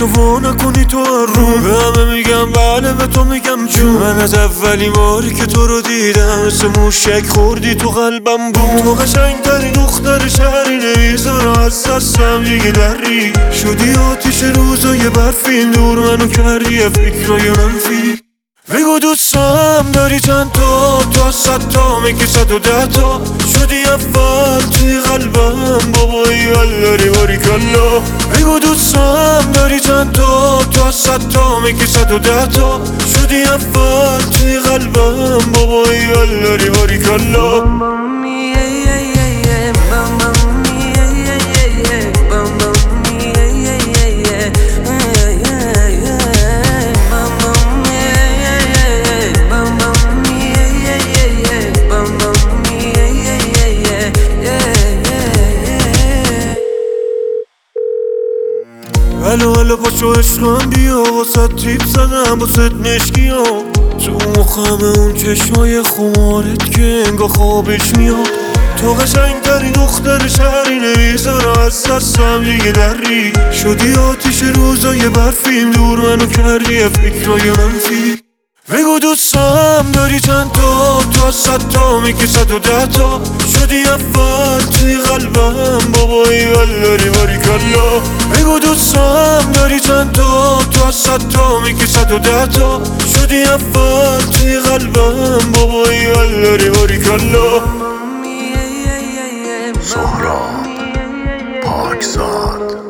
تو وا نکنی تو رو. به همه میگم بله، به تو میگم جون. من از اولین باری که تو رو دیدم مثل موشک خوردی تو قلبم بود. تو قشنگترین دختر شهری، نمیذارم از دستم دیگه دری. شدی آتیش روزای برفی، دور منو کردی فکرای منفی. بگو دوستم داری چند تا از 100 تا میگی 110 تا. شدی اول توی قلبم بابایی الاری باریکلا. بگو دوستم داری چند تا از 100 تا میگی 110 تا. شدی اول توی قلبم بابایی الاری باریکلا. الو پاشو عشقم بیا، واسه تیپ زدم واسه مشکی ها. تو مخم اون چشمای خمارت که انگاه خوابش میاد. تو قشنگترین دختر شهری، نمیذارم از دستم دیگه دری. شدی آتیش روزای برفیم، دور منو کردی فکرای منفی. بگو دوستم داری چند تا از 100 تا میگی 110 تا. شدی اول توی قلبم بابایی الاری باریکلا. بگو دوستم داری چند تا از 100 تا میگی 110 تا. شدی اول توی قلبم بابایی الاری باریکلا. سهراب پاکزاد.